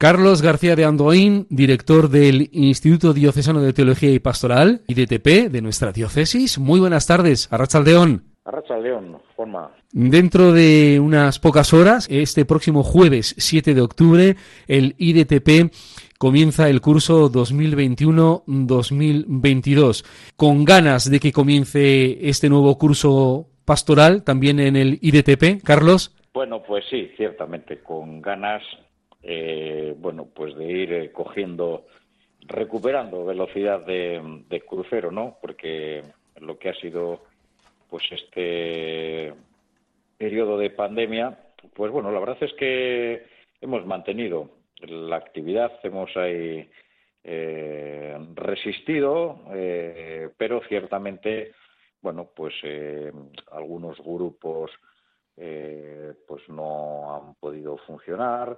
Carlos García de Andoín, director del Instituto Diocesano de Teología y Pastoral, IDTP, de nuestra diócesis. Muy buenas tardes, Arratsaldeón. Arratsaldeón, Juanma. Dentro de unas pocas horas, este próximo jueves 7 de octubre, el IDTP comienza el curso 2021-2022. Con ganas de que comience este nuevo curso pastoral también en el IDTP, Carlos. Bueno, pues sí, ciertamente, con ganas, pues de ir recuperando velocidad de crucero, ¿no? Porque lo que ha sido, pues este periodo de pandemia, pues bueno, la verdad es que hemos mantenido la actividad, hemos ahí resistido, pero ciertamente, bueno, pues algunos grupos pues no han podido funcionar,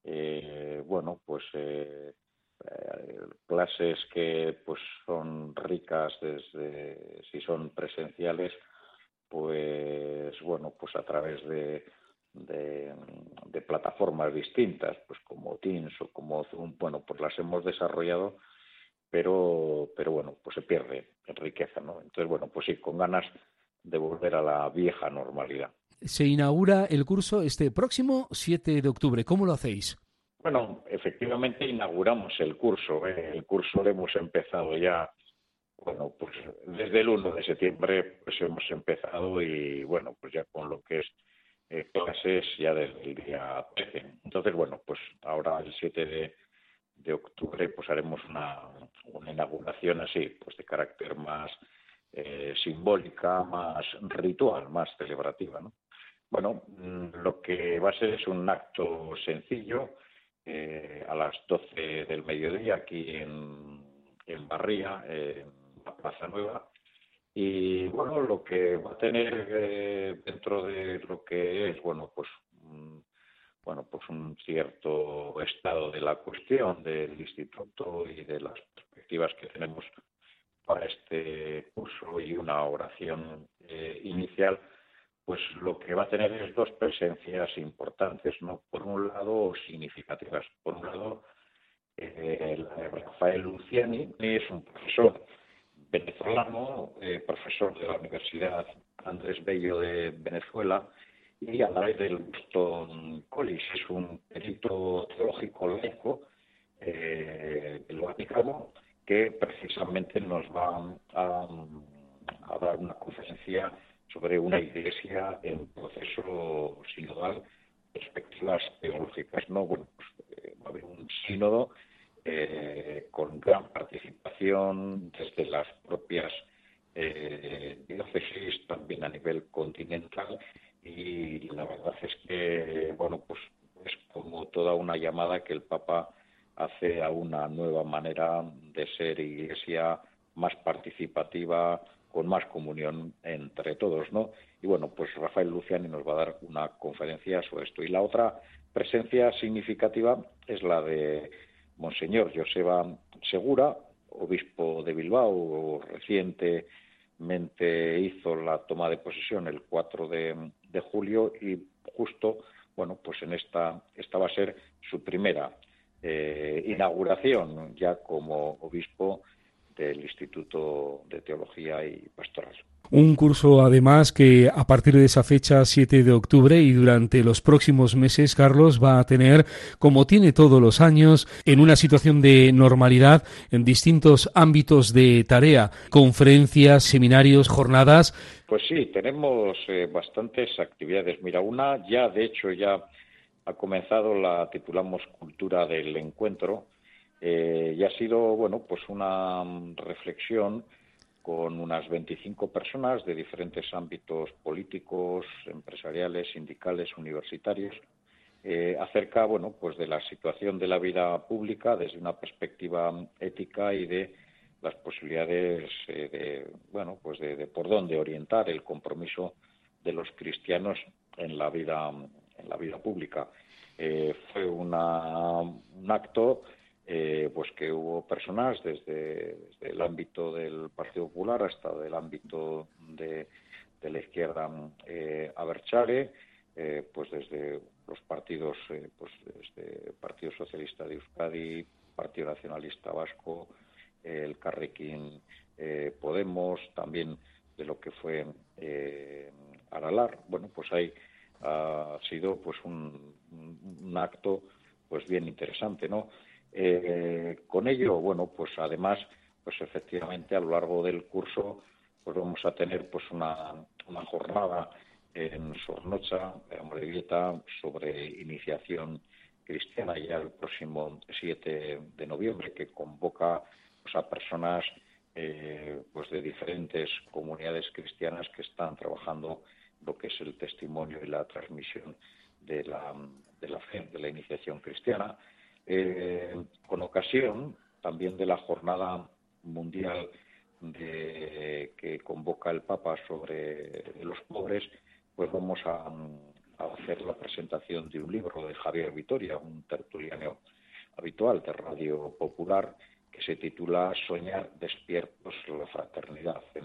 clases que pues son ricas desde si son presenciales, pues bueno, pues a través de plataformas distintas, pues como Teams o como Zoom, bueno, pues las hemos desarrollado, pero bueno, pues se pierde en riqueza, ¿no? Entonces, bueno, pues sí, con ganas de volver a la vieja normalidad. Se inaugura el curso este próximo 7 de octubre. ¿Cómo lo hacéis? Bueno, efectivamente inauguramos el curso. El curso lo hemos empezado ya, bueno, pues desde el 1 de septiembre pues hemos empezado y, bueno, pues ya con lo que es clases ya desde el día 13. Entonces, bueno, pues ahora el 7 de octubre pues haremos una inauguración así, pues de carácter más simbólica, más ritual, más celebrativa, ¿no? Bueno, lo que va a ser es un acto sencillo a las 12 del mediodía aquí en Barría, en la Plaza Nueva. Y bueno, lo que va a tener dentro de lo que es, pues un cierto estado de la cuestión del instituto y de las perspectivas que tenemos para este curso y una oración inicial, pues lo que va a tener es dos presencias importantes, ¿no? Por un lado, significativas. Por un lado, la de Rafael Luciani, es un profesor venezolano, profesor de la Universidad Andrés Bello de Venezuela, y a la vez del Boston College, es un perito teológico laico del Vaticano, que precisamente nos va a dar una conferencia sobre una iglesia en proceso sinodal, perspectivas teológicas, ¿no? Bueno, pues, va a haber un sínodo con gran participación desde las propias diócesis, también a nivel continental, y la verdad es que, bueno, pues es como toda una llamada que el Papa hace a una nueva manera de ser iglesia más participativa, con más comunión entre todos, ¿no? Y bueno, pues Rafael Luciani nos va a dar una conferencia sobre esto. Y la otra presencia significativa es la de Monseñor Joseba Segura, obispo de Bilbao, recientemente hizo la toma de posesión el 4 de julio y justo, bueno, pues en esta va a ser su primera inauguración ya como obispo del Instituto de Teología y Pastoral. Un curso, además, que a partir de esa fecha, 7 de octubre, y durante los próximos meses, Carlos, va a tener, como tiene todos los años, en una situación de normalidad, en distintos ámbitos de tarea, conferencias, seminarios, jornadas. Pues sí, tenemos bastantes actividades. Mira, una ya, de hecho, ya ha comenzado, la titulamos Cultura del Encuentro, y ha sido, bueno, pues una reflexión con unas 25 personas de diferentes ámbitos políticos, empresariales, sindicales, universitarios, acerca, bueno, pues de la situación de la vida pública desde una perspectiva ética y de las posibilidades de por dónde orientar el compromiso de los cristianos en la vida pública. Fue un acto pues que hubo personas desde el ámbito del Partido Popular hasta el ámbito de la izquierda abertzale, pues desde los partidos, Partido Socialista de Euskadi, Partido Nacionalista Vasco, el Elkarrekin Podemos, también de lo que fue Aralar. Bueno, pues ahí ha sido pues un acto pues bien interesante, ¿no? Con ello, bueno, pues además, pues efectivamente a lo largo del curso pues vamos a tener pues una jornada en Zornotza, en Amorebieta, sobre iniciación cristiana, ya el próximo 7 de noviembre, que convoca pues a personas pues de diferentes comunidades cristianas que están trabajando lo que es el testimonio y la transmisión de la fe, de la iniciación cristiana, con ocasión también de la jornada mundial que convoca el Papa sobre los pobres, pues vamos a hacer la presentación de un libro de Javier Vitoria, un tertuliano habitual de Radio Popular, que se titula Soñar despiertos la fraternidad. En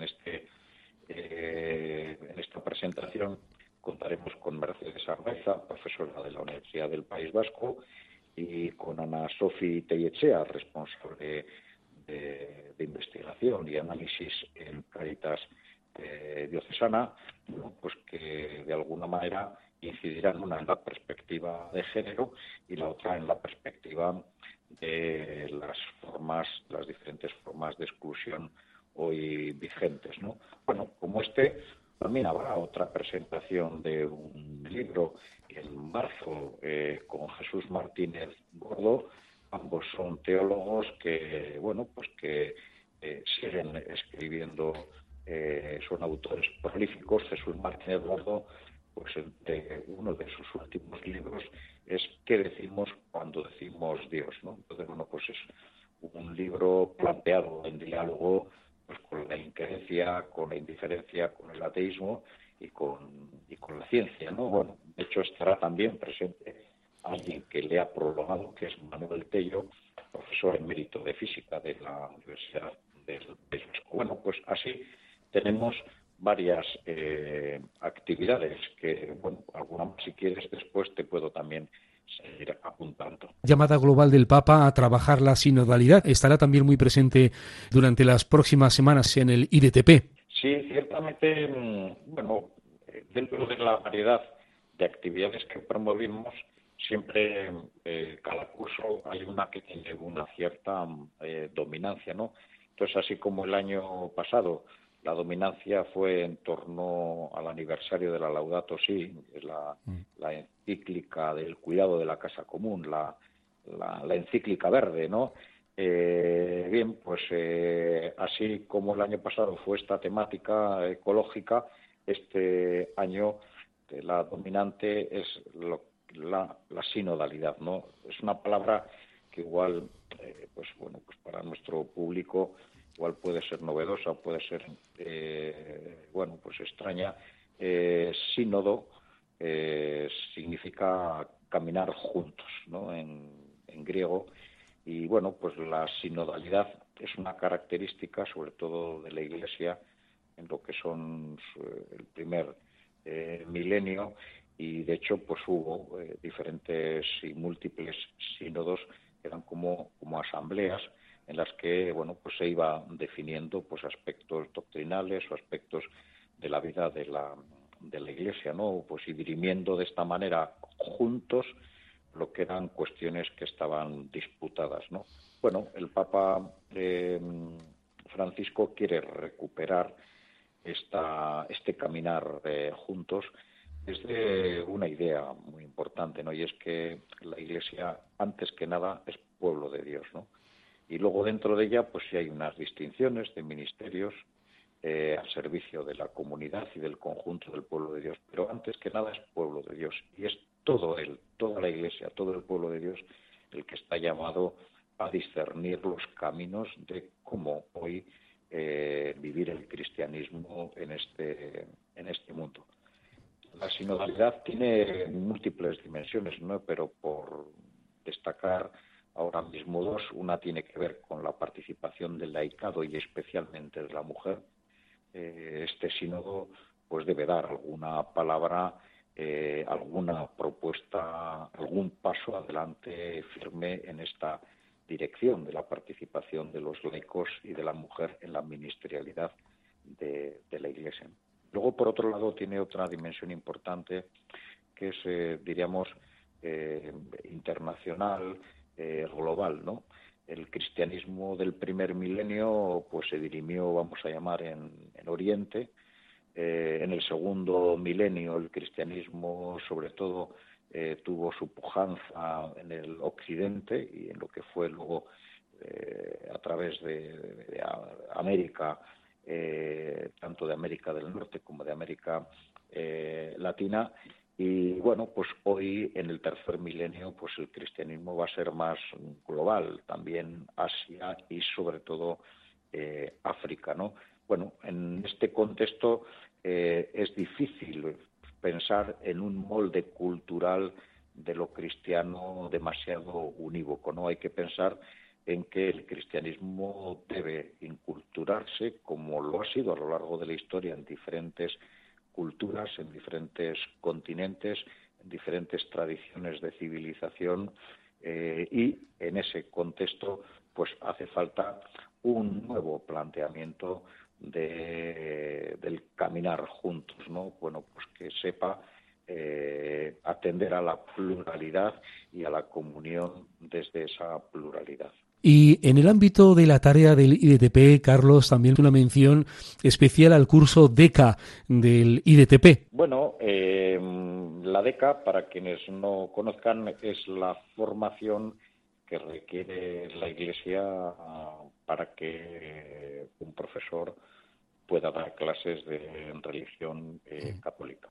esta presentación contaremos con Mercedes Arraiza, profesora de la Universidad del País Vasco, y con Ana Sofi Tellechea, responsable de investigación y análisis en Cáritas diocesana, pues que de alguna manera incidirán una en la perspectiva de género y la otra en la perspectiva de las diferentes formas de exclusión hoy vigentes, ¿no? Bueno, como también habrá otra presentación de un libro en marzo con Jesús Martínez Gordo. Ambos son teólogos que, bueno, pues que siguen escribiendo, son autores prolíficos. Jesús Martínez Gordo, pues uno de sus últimos libros es ¿Qué decimos cuando decimos Dios?, ¿no? Entonces, bueno, pues es un libro planteado en diálogo pues con la increencia, con la indiferencia, con el ateísmo y con la ciencia, ¿no? Bueno, de hecho estará también presente alguien que le ha prologado, que es Manuel Tello, profesor emérito de física de la Universidad del País Vasco. Bueno, pues así tenemos varias actividades que, bueno, alguna más si quieres después te puedo también seguir apuntando. Llamada global del Papa a trabajar la sinodalidad estará también muy presente durante las próximas semanas en el IDTP. Sí, ciertamente, bueno, dentro de la variedad de actividades que promovimos, siempre cada curso hay una que tiene una cierta dominancia, ¿no? Entonces, así como el año pasado la dominancia fue en torno al aniversario de la Laudato Si, la encíclica del cuidado de la casa común, la encíclica verde, ¿no? Bien, pues así como el año pasado fue esta temática ecológica, este año la dominante es la sinodalidad, ¿no? Es una palabra que igual, pues bueno, pues para nuestro público igual puede ser novedosa, puede ser, bueno, pues extraña. Sínodo significa caminar juntos, ¿no? En griego. Y bueno, pues la sinodalidad es una característica, sobre todo de la Iglesia, en lo que son el primer milenio, y de hecho pues hubo diferentes y múltiples sínodos que eran como asambleas en las que, bueno, pues se iba definiendo pues aspectos doctrinales o aspectos de la vida de la Iglesia, ¿no? Pues y dirimiendo de esta manera juntos lo que eran cuestiones que estaban disputadas, ¿no? Bueno, el Papa Francisco quiere recuperar este caminar juntos desde una idea muy importante, ¿no? Y es que la Iglesia, antes que nada, es pueblo de Dios, ¿no? Y luego dentro de ella, pues sí hay unas distinciones de ministerios al servicio de la comunidad y del conjunto del pueblo de Dios, pero antes que nada es pueblo de Dios, y es toda la Iglesia, todo el pueblo de Dios, el que está llamado a discernir los caminos de cómo hoy vivir el cristianismo en este mundo. La sinodalidad tiene múltiples dimensiones, ¿no? Pero por destacar ahora mismo dos, una tiene que ver con la participación del laicado y especialmente de la mujer. Este sínodo pues debe dar alguna palabra alguna propuesta, algún paso adelante firme en esta dirección de la participación de los laicos y de la mujer en la ministerialidad de la Iglesia. Luego, por otro lado, tiene otra dimensión importante que es, diríamos, internacional, global, ¿no? El cristianismo del primer milenio pues se dirimió, vamos a llamar, en Oriente. En el segundo milenio el cristianismo, sobre todo, tuvo su pujanza en el occidente y en lo que fue luego a través de América, tanto de América del Norte como de América Latina. Y bueno, pues hoy en el tercer milenio pues el cristianismo va a ser más global, también Asia y sobre todo África, ¿no? Bueno, en este contexto es difícil pensar en un molde cultural de lo cristiano demasiado unívoco, ¿no? Hay que pensar en que el cristianismo debe inculturarse, como lo ha sido a lo largo de la historia en diferentes culturas, en diferentes continentes, en diferentes tradiciones de civilización, y en ese contexto pues hace falta un nuevo planteamiento del caminar juntos, ¿no? Bueno, pues que sepa atender a la pluralidad y a la comunión desde esa pluralidad. Y en el ámbito de la tarea del IDTP, Carlos, también una mención especial al curso DECA del IDTP. Bueno, la DECA, para quienes no conozcan, es la formación que requiere la Iglesia para que un profesor pueda dar clases de religión católica.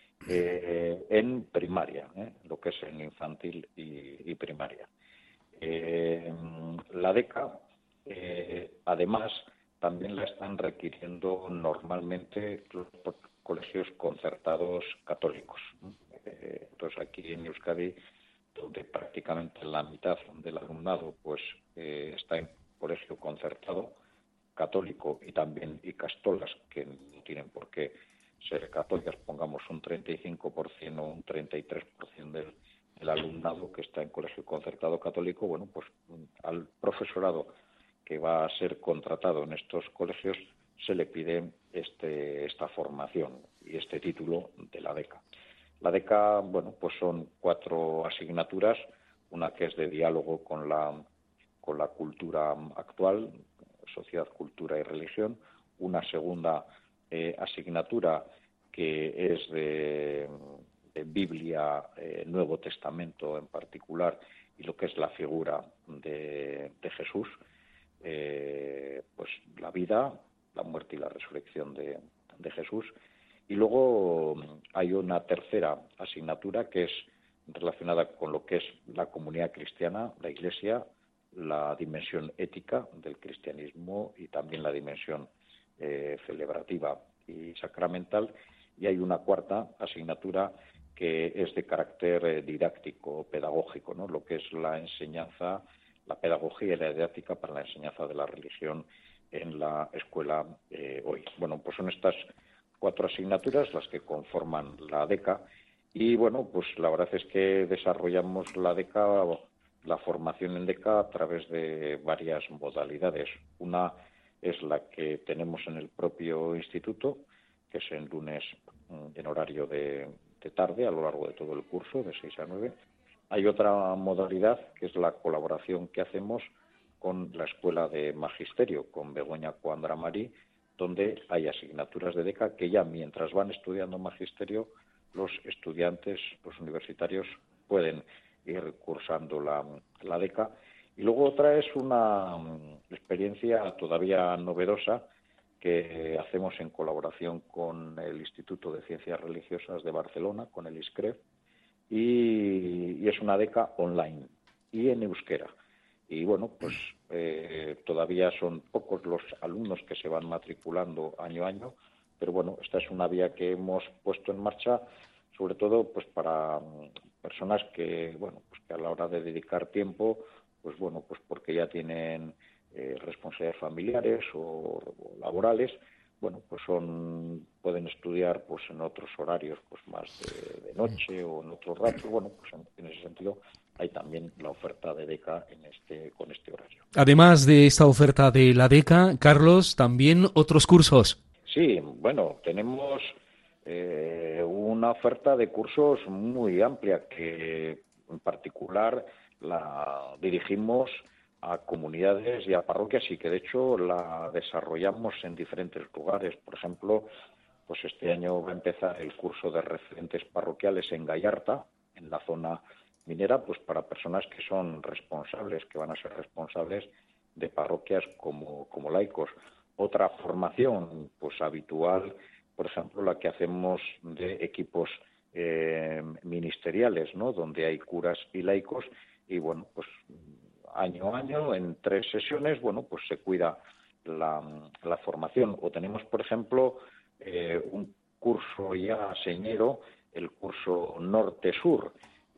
En primaria, lo que es en infantil y primaria. La DECA, además, también la están requiriendo normalmente los colegios concertados católicos. Entonces, aquí en Euskadi, donde prácticamente la mitad del alumnado pues está en colegio concertado católico y también ikastolas, que no tienen por qué ser católicas, pongamos un 35% o un 33% del alumnado que está en colegio concertado católico, bueno, pues al profesorado que va a ser contratado en estos colegios se le pide esta formación y este título de la DECA. La DECA, bueno, pues son 4 asignaturas, una que es de diálogo con la cultura actual, sociedad, cultura y religión, una segunda asignatura que es de Biblia, Nuevo Testamento en particular, y lo que es la figura de Jesús, pues la vida, la muerte y la resurrección de Jesús. Y luego hay una tercera asignatura que es relacionada con lo que es la comunidad cristiana, la Iglesia, la dimensión ética del cristianismo y también la dimensión celebrativa y sacramental. Y hay una cuarta asignatura que es de carácter didáctico, pedagógico, ¿no? Lo que es la enseñanza, la pedagogía y la didáctica para la enseñanza de la religión en la escuela hoy. Bueno, pues son estas 4 asignaturas las que conforman la DECA y, bueno, pues la verdad es que desarrollamos la DECA, la formación en DECA a través de varias modalidades. Una es la que tenemos en el propio instituto, que es en lunes en horario de tarde a lo largo de todo el curso, de 6 a 9. Hay otra modalidad que es la colaboración que hacemos con la Escuela de Magisterio, con Begoña Cuandramari, donde hay asignaturas de DECA que ya mientras van estudiando magisterio, los estudiantes, los universitarios, pueden ir cursando la DECA. Y luego otra es una experiencia todavía novedosa que hacemos en colaboración con el Instituto de Ciencias Religiosas de Barcelona, con el ISCREF, y es una DECA online y en euskera. Y bueno, pues todavía son pocos los alumnos que se van matriculando año a año, pero bueno, esta es una vía que hemos puesto en marcha, sobre todo pues para personas que, bueno, pues que a la hora de dedicar tiempo, pues bueno, pues porque ya tienen responsabilidades familiares o laborales, bueno, pues pueden estudiar pues en otros horarios, pues más de noche o en otros ratos. Bueno, pues en ese sentido hay también la oferta de beca con este horario. Además de esta oferta de la beca, Carlos, también otros cursos. Sí, bueno, tenemos una oferta de cursos muy amplia que en particular la dirigimos a comunidades y a parroquias y que de hecho la desarrollamos en diferentes lugares. Por ejemplo, pues este año va a empezar el curso de referentes parroquiales en Gallarta, en la zona minera, pues para personas que son responsables, que van a ser responsables de parroquias como laicos. Otra formación pues habitual, por ejemplo, la que hacemos de equipos ministeriales, ¿no? Donde hay curas y laicos y bueno, pues año a año en 3 sesiones, bueno, pues se cuida la formación. O tenemos, por ejemplo, un curso ya señero, el curso Norte-Sur,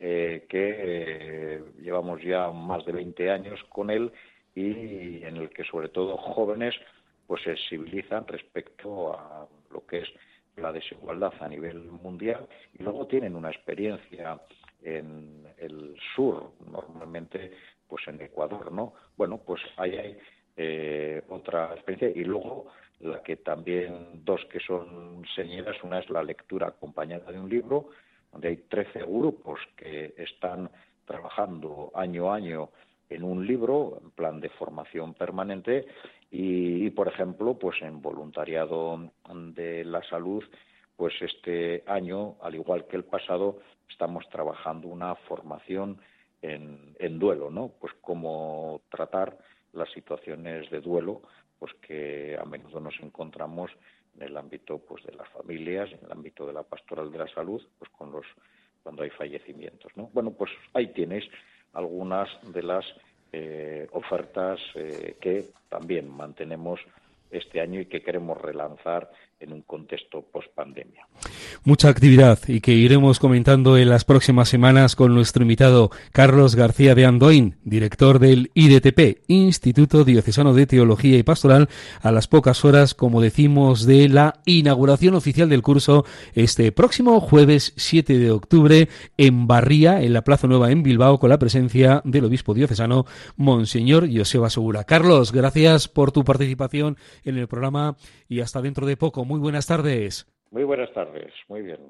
que llevamos ya más de 20 años con él y en el que sobre todo jóvenes pues sensibilizan respecto a lo que es la desigualdad a nivel mundial y luego tienen una experiencia en el sur, normalmente pues en Ecuador, ¿no? Bueno, pues ahí hay otra experiencia y luego la que también dos que son señeras, una es la lectura acompañada de un libro, donde hay 13 grupos que están trabajando año a año en un libro, en plan de formación permanente, y por ejemplo, pues en voluntariado de la salud, pues este año, al igual que el pasado, estamos trabajando una formación en duelo, ¿no? Pues cómo tratar las situaciones de duelo, pues que a menudo nos encontramos en el ámbito pues de las familias, en el ámbito de la pastoral de la salud, pues cuando hay fallecimientos, ¿no? Bueno, pues ahí tienes algunas de las ofertas que también mantenemos este año y que queremos relanzar en un contexto post-pandemia. Mucha actividad y que iremos comentando en las próximas semanas con nuestro invitado Carlos García de Andoín, director del IDTP, Instituto Diocesano de Teología y Pastoral, a las pocas horas, como decimos, de la inauguración oficial del curso este próximo jueves 7 de octubre en Barría, en la Plaza Nueva en Bilbao, con la presencia del obispo diocesano Monseñor Joseba Segura. Carlos, gracias por tu participación en el programa y hasta dentro de poco. Muy buenas tardes. Muy buenas tardes, muy bien.